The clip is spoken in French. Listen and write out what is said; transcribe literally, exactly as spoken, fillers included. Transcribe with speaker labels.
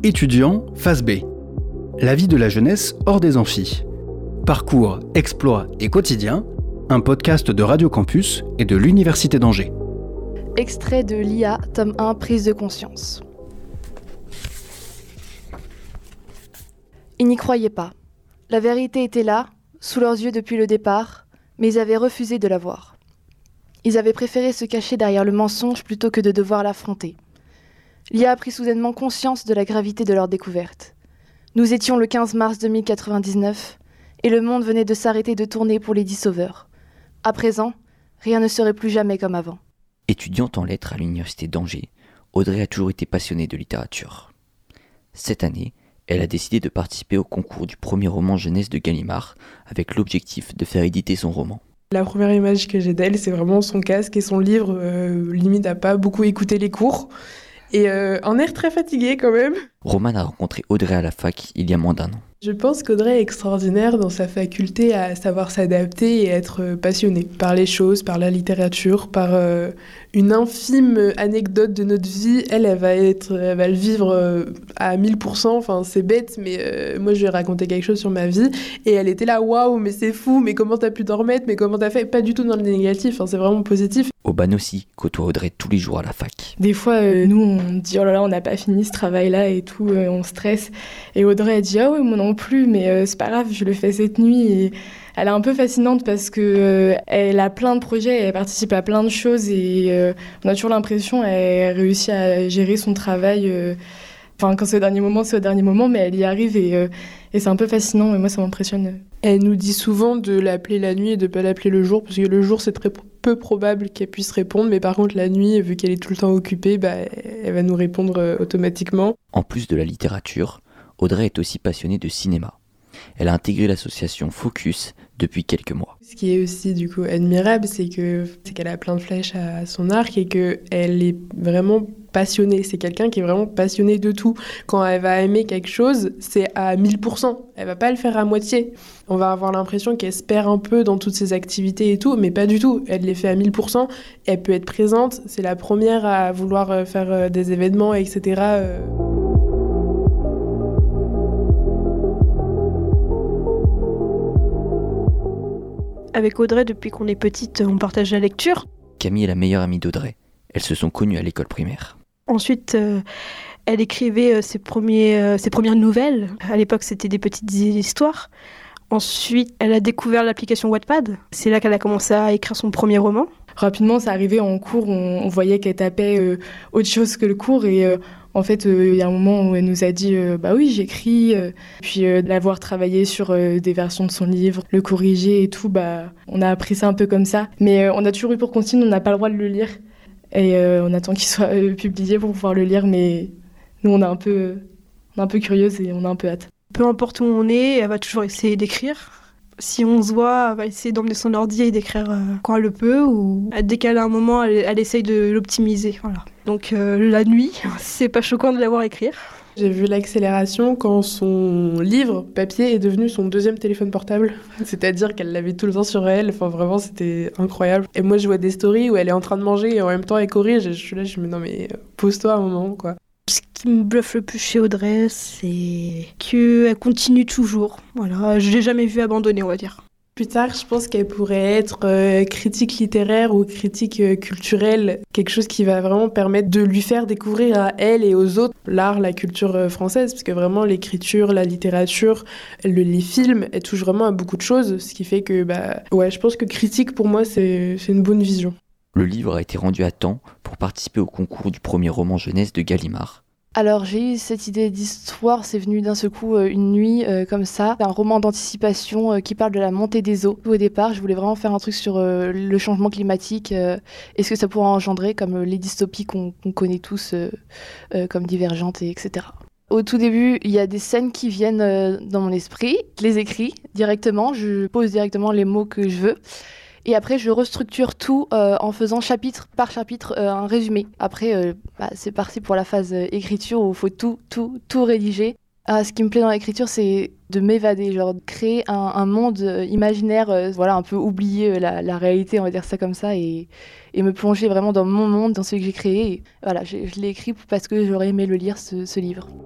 Speaker 1: Étudiants, phase B. La vie de la jeunesse hors des amphis. Parcours, exploits et quotidien, un podcast de Radio Campus et de l'Université d'Angers.
Speaker 2: Extrait de l'I A, tome un, prise de conscience. Ils n'y croyaient pas. La vérité était là, sous leurs yeux depuis le départ, mais ils avaient refusé de la voir. Ils avaient préféré se cacher derrière le mensonge plutôt que de devoir l'affronter. L'I A a pris soudainement conscience de la gravité de leur découverte. Nous étions le quinze mars deux mille quatre-vingt-dix-neuf, et le monde venait de s'arrêter de tourner pour les dix sauveurs. À présent, rien ne serait plus jamais comme avant.
Speaker 3: Étudiante en lettres à l'Université d'Angers, Audrey a toujours été passionnée de littérature. Cette année, elle a décidé de participer au concours du premier roman jeunesse de Gallimard, avec l'objectif de faire éditer son roman.
Speaker 4: La première image que j'ai d'elle, c'est vraiment son casque et son livre, euh, limite à pas beaucoup écouter les cours, et euh, un air très fatigué quand même.
Speaker 3: Roman a rencontré Audrey à la fac il y a moins d'un an.
Speaker 4: Je pense qu'Audrey est extraordinaire dans sa faculté à savoir s'adapter et être passionnée par les choses, par la littérature, par euh, une infime anecdote de notre vie. Elle, elle va, être, elle va le vivre euh, à mille pour cent. Enfin, c'est bête, mais euh, moi, je lui ai raconté quelque chose sur ma vie. Et elle était là, waouh, mais c'est fou, mais comment t'as pu t'en remettre, mais comment t'as fait? Pas du tout dans le négatif, hein, c'est vraiment positif.
Speaker 3: Aubin aussi côtoie Audrey tous les jours à la fac.
Speaker 5: Des fois, euh, nous, on dit, oh là là, on n'a pas fini ce travail-là et tout, euh, on stresse. Et Audrey, elle dit, ah ouais, moi non plus, mais euh, c'est pas grave, je le fais cette nuit. Et elle est un peu fascinante parce que euh, elle a plein de projets, elle participe à plein de choses et euh, on a toujours l'impression qu'elle réussit à gérer son travail. Euh, Enfin, quand c'est au dernier moment, c'est au dernier moment, mais elle y arrive et, euh, et c'est un peu fascinant et moi, ça m'impressionne.
Speaker 4: Elle nous dit souvent de l'appeler la nuit et de ne pas l'appeler le jour, parce que le jour, c'est très peu probable qu'elle puisse répondre, mais par contre, la nuit, vu qu'elle est tout le temps occupée, bah, elle va nous répondre euh, automatiquement.
Speaker 3: En plus de la littérature, Audrey est aussi passionnée de cinéma. Elle a intégré l'association Focus depuis quelques mois.
Speaker 4: Ce qui est aussi du coup admirable, c'est que c'est qu'elle a plein de flèches à son arc et qu'elle est vraiment passionnée. C'est quelqu'un qui est vraiment passionné de tout. Quand elle va aimer quelque chose, c'est à mille pour cent. Elle va pas le faire à moitié. On va avoir l'impression qu'elle se perd un peu dans toutes ses activités et tout, mais pas du tout. Elle les fait à mille pour cent. Elle peut être présente. C'est la première à vouloir faire des événements, et cetera.
Speaker 6: Avec Audrey, depuis qu'on est petite, on partage la lecture.
Speaker 3: Camille est la meilleure amie d'Audrey. Elles se sont connues à l'école primaire.
Speaker 6: Ensuite, euh, elle écrivait euh, ses, premiers, euh, ses premières nouvelles. À l'époque, c'était des petites histoires. Ensuite, elle a découvert l'application Wattpad. C'est là qu'elle a commencé à écrire son premier roman.
Speaker 5: Rapidement, ça arrivait en cours, on, on voyait qu'elle tapait euh, autre chose que le cours et euh, en fait, il euh, y a un moment où elle nous a dit euh, « bah oui, j'écris euh, ». Puis euh, d'avoir travaillé sur euh, des versions de son livre, le corriger et tout, bah, on a appris ça un peu comme ça. Mais euh, on a toujours eu pour consigne, on n'a pas le droit de le lire. Et euh, on attend qu'il soit euh, publié pour pouvoir le lire, mais nous, on est un peu, on est un peu curieuse et on a un peu hâte.
Speaker 6: Peu importe où on est, elle va toujours essayer d'écrire. Si on se voit, elle va essayer d'emmener son ordi et d'écrire euh, quand elle le peut, ou dès qu'elle a un moment, elle, elle essaye de l'optimiser. Voilà. Donc euh, la nuit, c'est pas choquant de la voir écrire.
Speaker 4: J'ai vu l'accélération quand son livre papier est devenu son deuxième téléphone portable. C'est-à-dire qu'elle l'avait tout le temps sur elle. Enfin, vraiment, c'était incroyable. Et moi, je vois des stories où elle est en train de manger et en même temps, elle corrige. Et je suis là, je me dis non, mais pose-toi un moment, quoi.
Speaker 6: Ce qui me bluffe le plus chez Audrey, c'est qu'elle continue toujours. Voilà, je l'ai jamais vue abandonner, on va dire.
Speaker 4: Plus tard, je pense qu'elle pourrait être euh, critique littéraire ou critique euh, culturelle, quelque chose qui va vraiment permettre de lui faire découvrir à elle et aux autres l'art, la culture euh, française, parce que vraiment l'écriture, la littérature, le, les films, elle touche vraiment à beaucoup de choses, ce qui fait que, bah, ouais, je pense que critique pour moi, c'est, c'est une bonne vision.
Speaker 3: Le livre a été rendu à temps pour participer au concours du premier roman jeunesse de Gallimard.
Speaker 2: Alors j'ai eu cette idée d'histoire, c'est venu d'un seul coup euh, une nuit euh, comme ça. C'est un roman d'anticipation euh, qui parle de la montée des eaux. Au départ, je voulais vraiment faire un truc sur euh, le changement climatique euh, et ce que ça pourrait engendrer, comme euh, les dystopies qu'on, qu'on connaît tous, euh, euh, comme Divergente, et etc. Au tout début, il y a des scènes qui viennent euh, dans mon esprit. Je les écris directement, je pose directement les mots que je veux. Et après, je restructure tout euh, en faisant chapitre par chapitre euh, un résumé. Après, euh, bah, c'est parti pour la phase euh, écriture où il faut tout, tout, tout rédiger. Ah, ce qui me plaît dans l'écriture, c'est de m'évader, genre de créer un, un monde euh, imaginaire, euh, voilà, un peu oublier euh, la, la réalité, on va dire ça comme ça, et, et me plonger vraiment dans mon monde, dans ce que j'ai créé. Et, voilà, je, je l'ai écrit parce que j'aurais aimé le lire, ce, ce livre.